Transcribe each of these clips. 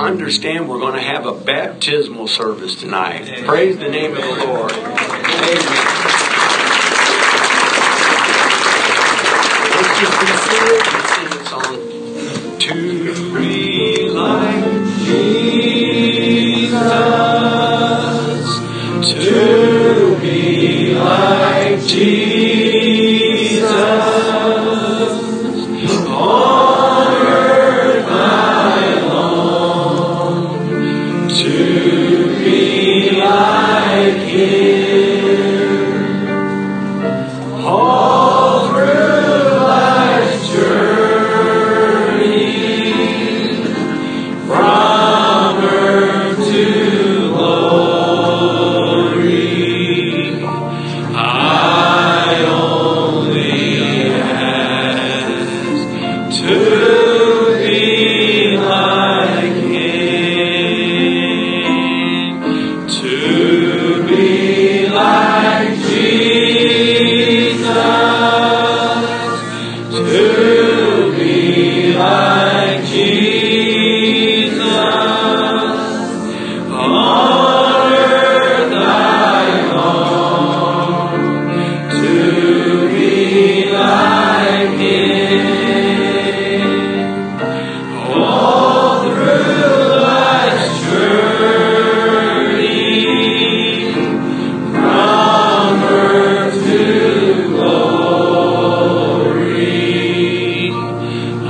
understand we're going to have a baptismal service tonight. Amen. Praise the name of the Lord. Amen. Let's just be seated and sing a song. To be like Jesus, to be like Jesus, on earth I long to be like Him. All through life's journey, from earth to glory, I only ask to be like Him, to be like Jesus, to be like Jesus. On earth I long to be like Him. All through life's journey, from earth to glory, I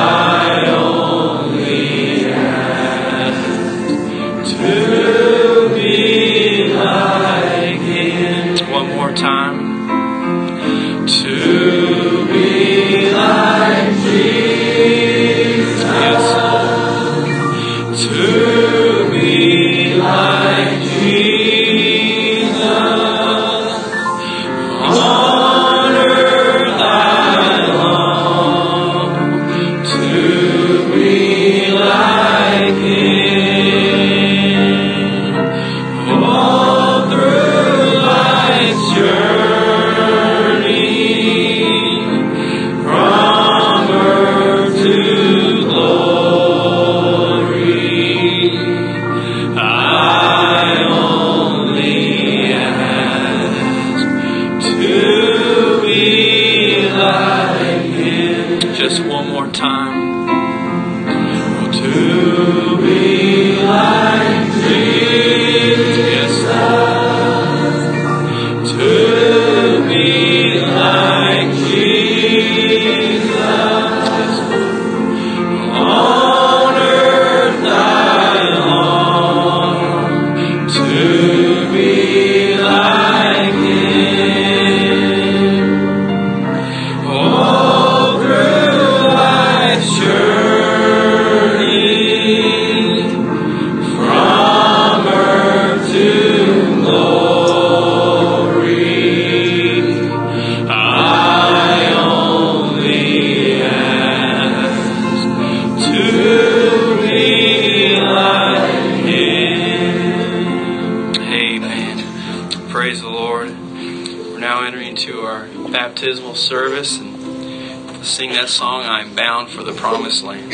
only ask to be like Him. One more time. To be like Jesus. Yes. To be like Jesus. On earth I long to be like Him. All through life's journey, from earth to glory, I only ask to be like Him. Just one more time. To be like Jesus. To be like Jesus. On earth I long to be like Him. All through life's journey, from earth to glory, I only ask to be like Him. Amen. Praise the Lord. We're now entering into our baptismal service, and we'll sing that song, I'm Bound for the Promised Land.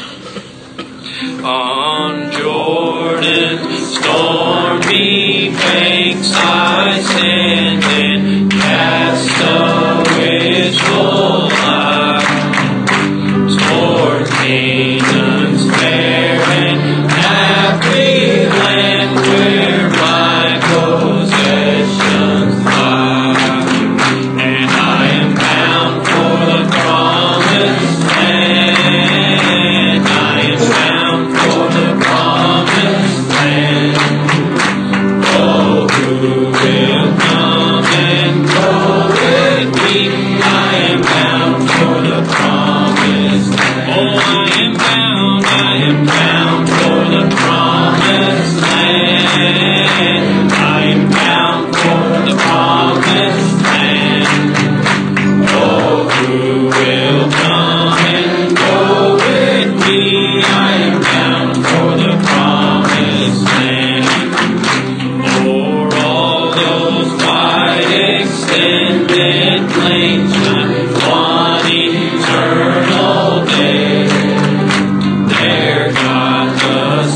On Jordan's stormy banks I stand and cast a wishful eye toward Canaan's fair and happy land where my possessions lie. And I am bound for the promised land. I am bound for the promised land. Oh, who will come and go with me? I am bound for the promised land. Oh, I am bound for the promised land. I am bound for the promised land. Oh, who will come and go with me? I am bound for the promised land. O'er all those wide extended plains, one eternal day, there God the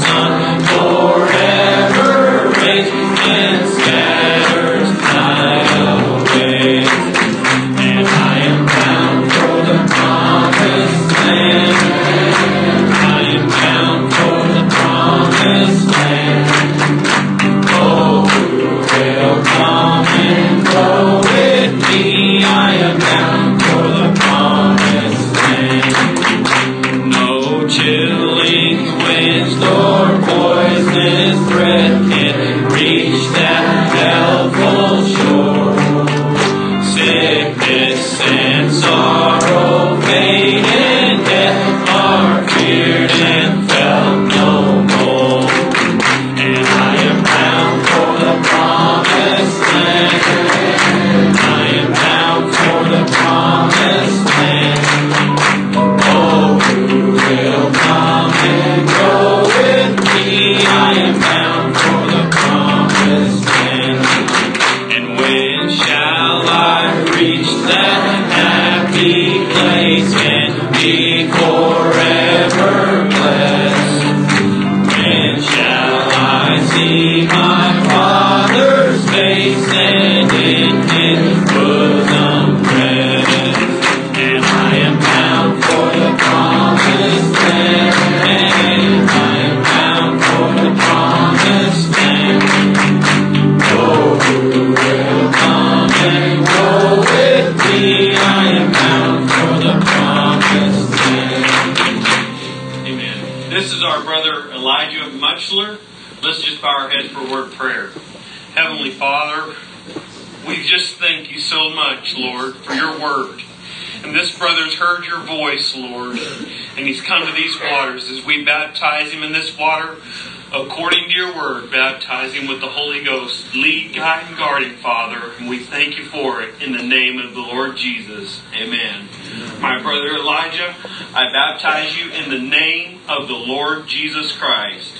see my Father's face, and in His bosom rest. And I am bound for the promised land. And I am bound for the promised land. Oh, who will come and go with me? I am bound for the promised land. Amen. This is our brother Elijah Mutchler. Let's just bow our heads for a word of prayer. Heavenly Father, we just thank you so much, Lord, for your word. And this brother's heard your voice, Lord, and he's come to these waters. As we baptize him in this water, according to your word, baptize him with the Holy Ghost. Lead, guide, and guard him, Father, and we thank you for it in the name of the Lord Jesus. Amen. My brother Elijah, I baptize you in the name of the Lord Jesus Christ.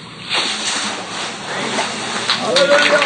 Hallelujah.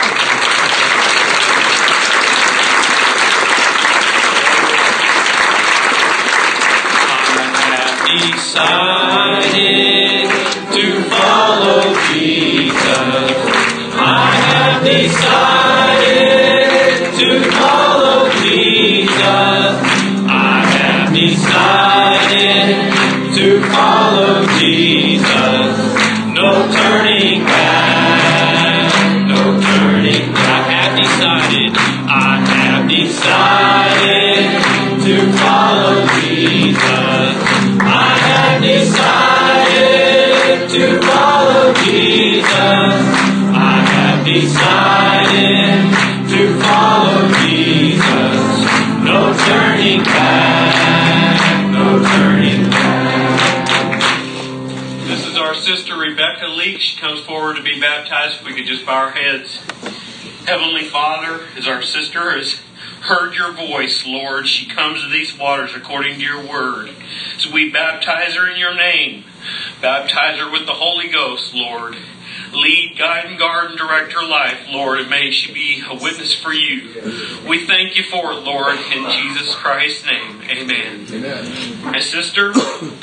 Decided to follow Jesus. I have decided to follow Jesus. I have decided to follow Jesus. No turning back, no turning back. I have decided to follow Jesus. I have decided to follow Jesus. I have decided to follow Jesus. No turning back, no turning back. This is our sister Rebecca Leak. She comes forward to be baptized. If we could just bow our heads. Heavenly Father, as our sister has heard your voice, Lord, she comes to these waters according to your word. So we baptize her in your name. Baptize her with the Holy Ghost, Lord. Lead, guide, and guard and direct her life, Lord, and may she be a witness for you. We thank you for it, Lord, in Jesus Christ's name. Amen. Amen. My sister,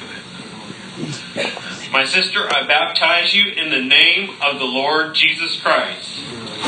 I baptize you in the name of the Lord Jesus Christ.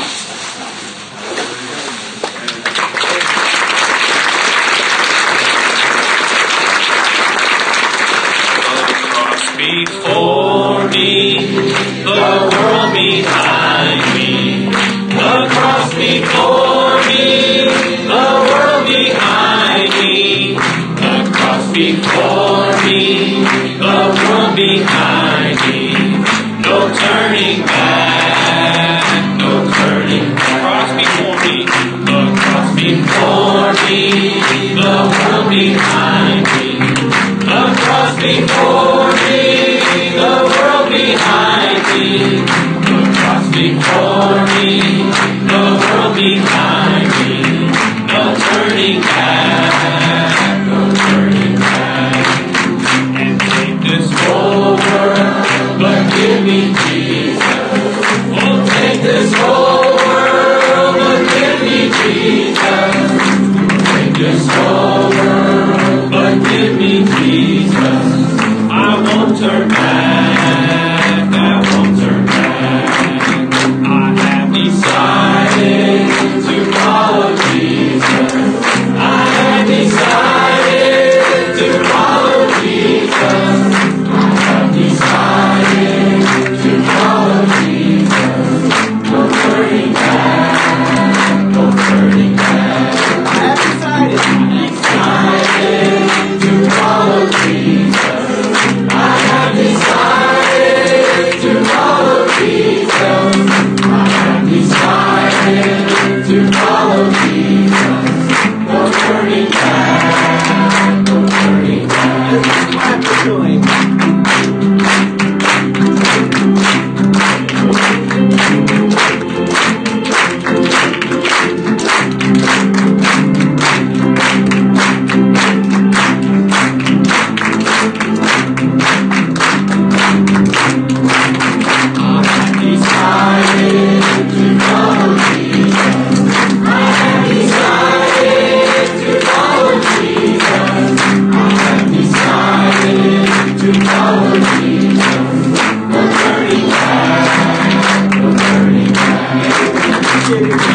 Before me, the world behind me. The cross before me, the world behind me. The cross before me, the world behind me. No turning back, no turning back. Cross before me, the cross before me, the world behind me. The cross before me, the world behind me. The cross before me, the world behind me. No turning back, no turning back. And take this whole world, but give me Jesus. Oh, take this whole world, but give me Jesus. Take this whole world, but give me Jesus. I won't turn back, I won't turn back. I have decided to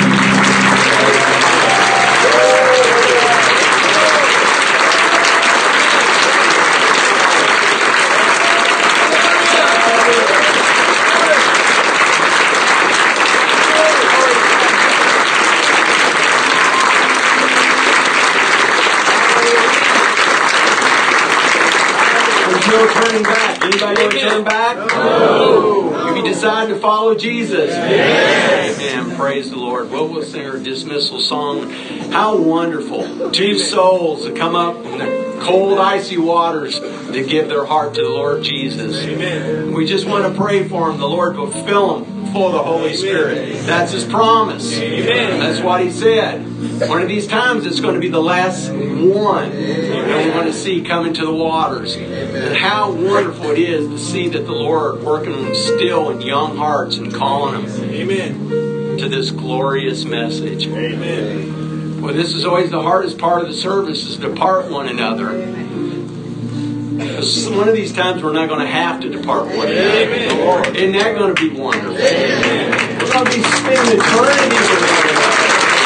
No turning back. Anybody want to turn back? No. If you decide to follow Jesus. Yes. Amen. Praise the Lord. Well, we'll sing our dismissal song. How wonderful. Two souls that come up from the cold, icy waters to give their heart to the Lord Jesus. Amen. We just want to pray for them. The Lord will fill them full of the Holy Spirit. That's His promise. Amen. That's what He said. One of these times it's going to be the last one that we want to see come into the waters. And how wonderful it is to see that the Lord working on still and young hearts and calling them to this glorious message. Amen. Well, this is always the hardest part of the service, is to depart one another. Because one of these times we're not going to have to depart one another. Isn't that going to be wonderful? We're going to be spending eternity with one another.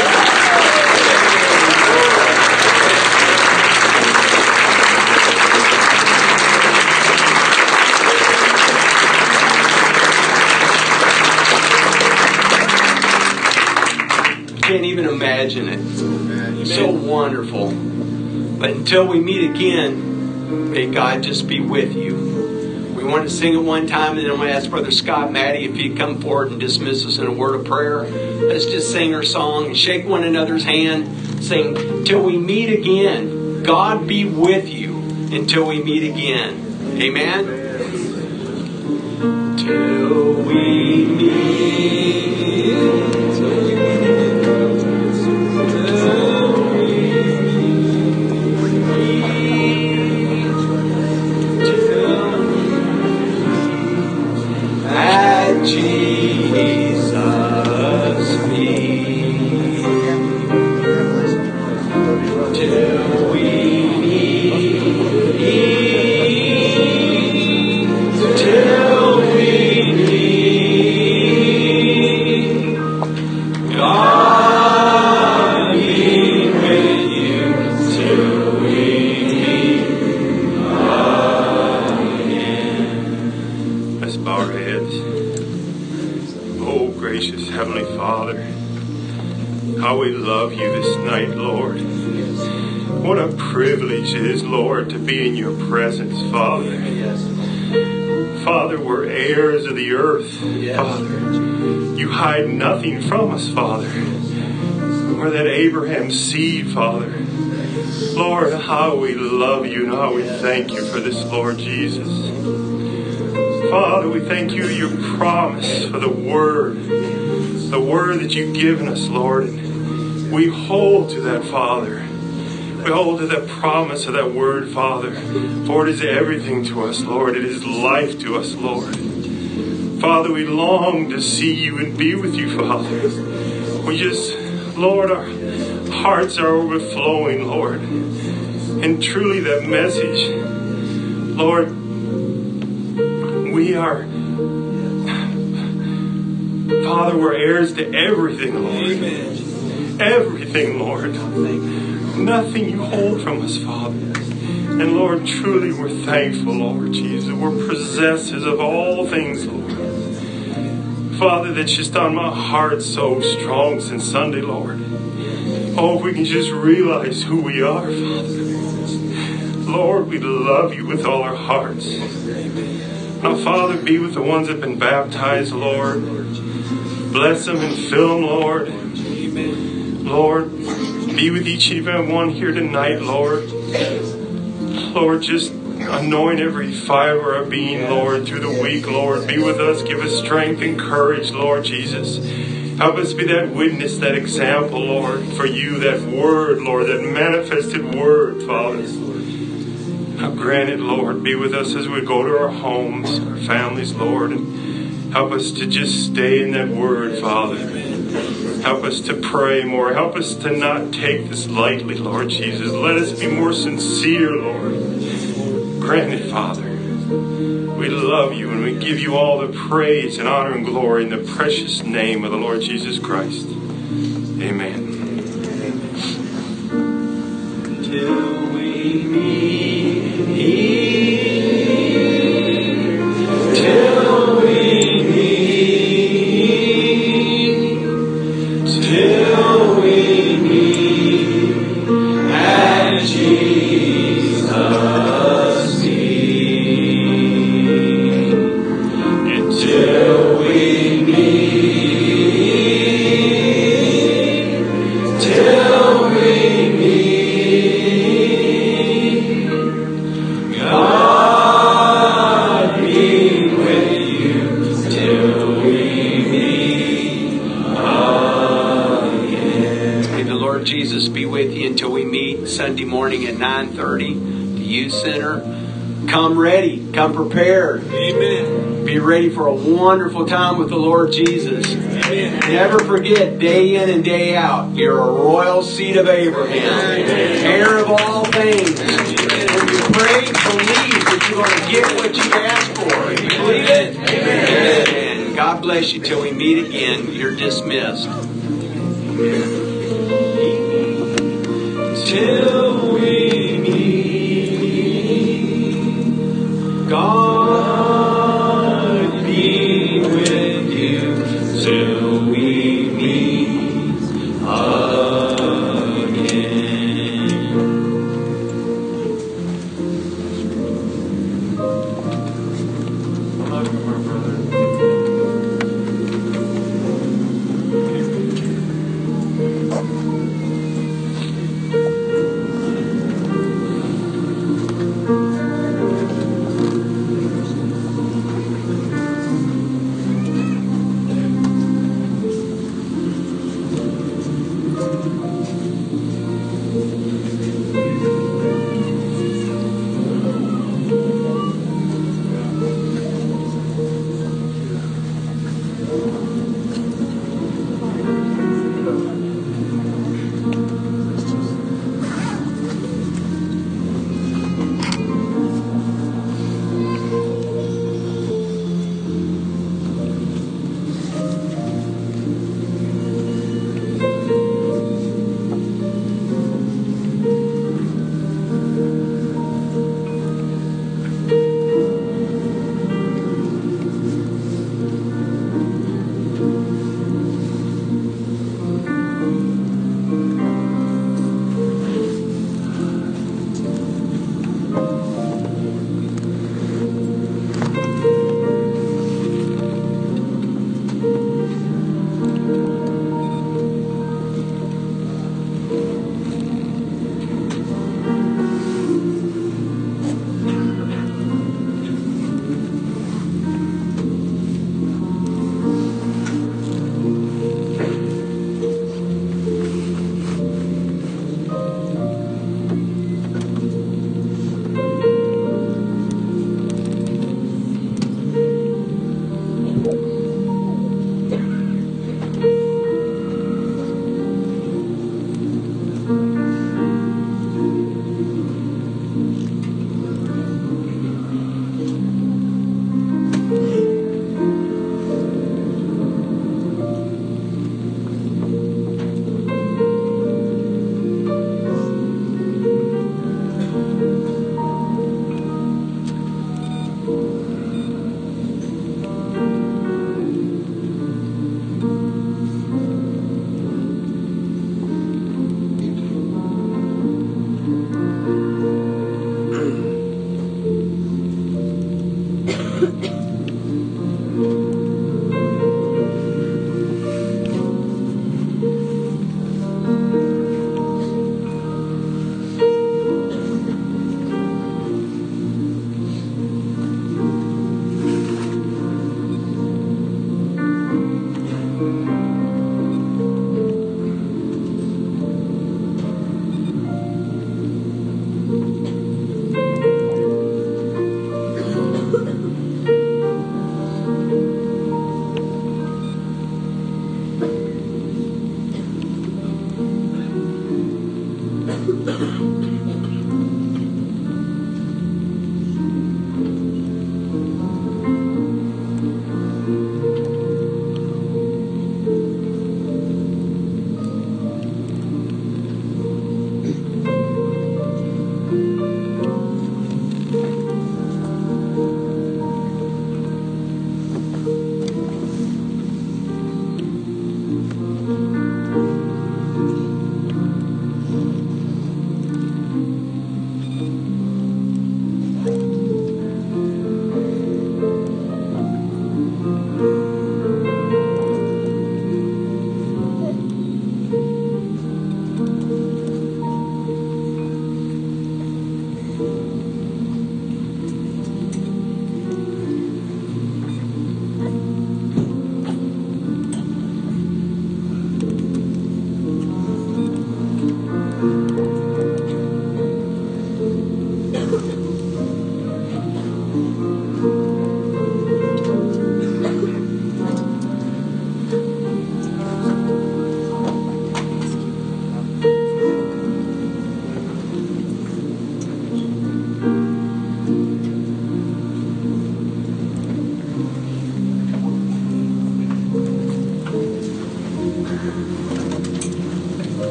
Can't even imagine it. So wonderful. But until we meet again, may God just be with you. We want to sing it one time, and then I'm going to ask Brother Scott Maddie if he'd come forward and dismiss us in a word of prayer. Let's just sing our song and shake one another's hand. Sing, till we meet again. God be with you until we meet again. Amen? Till we meet. Jesus feet, till we meet, till we meet. God be with you till we meet again. Let's bow our heads. Oh, gracious Heavenly Father, how we love you this night, Lord. What a privilege it is, Lord, to be in your presence, Father. Father, we're heirs of the earth, Father. You hide nothing from us, Father. We're that Abraham's seed, Father. Lord, how we love you and how we thank you for this, Lord Jesus. Father, we thank you for your promise, for the word that you've given us, Lord. And we hold to that, Father. We hold to that promise of that word, Father. For it is everything to us, Lord. It is life to us, Lord. Father, we long to see you and be with you, Father. We just, Lord, our hearts are overflowing, Lord. And truly that message, Lord, we are, Father, we're heirs to everything, Lord. Amen. Everything, Lord. Nothing you hold from us, Father. And Lord, truly we're thankful, Lord Jesus. We're possessors of all things, Lord. Father, that's just on my heart so strong since Sunday, Lord. Oh, if we can just realize who we are, Father. Lord, we love you with all our hearts. Now, Father, be with the ones that have been baptized, Lord. Bless them and fill them, Lord. Lord, be with each and every one here tonight, Lord. Lord, just anoint every fiber of being, Lord, through the week, Lord. Be with us. Give us strength and courage, Lord Jesus. Help us be that witness, that example, Lord, for you, that word, Lord, that manifested word, Father. Now grant it, Lord, be with us as we go to our homes, our families, Lord, and help us to just stay in that word, Father. Help us to pray more. Help us to not take this lightly, Lord Jesus. Let us be more sincere, Lord. Grant it, Father. We love you and we give you all the praise and honor and glory in the precious name of the Lord Jesus Christ. Amen. Till we meet. Till we meet. Till we meet at Jesus' feet. Until we meet. Till we meet. God be with you till we meet again. May the Lord Jesus be with you until we meet Sunday morning at 9:30, the Youth Center. Come ready. Come prepared. Amen. Be ready for a wonderful time with the Lord Jesus. Amen. Never forget, day in and day out, you're a royal seed of Abraham, heir of all things. When you pray, believe that you're going to get what you ask for. You believe it? Amen. And God bless you till we meet again. You're dismissed. Till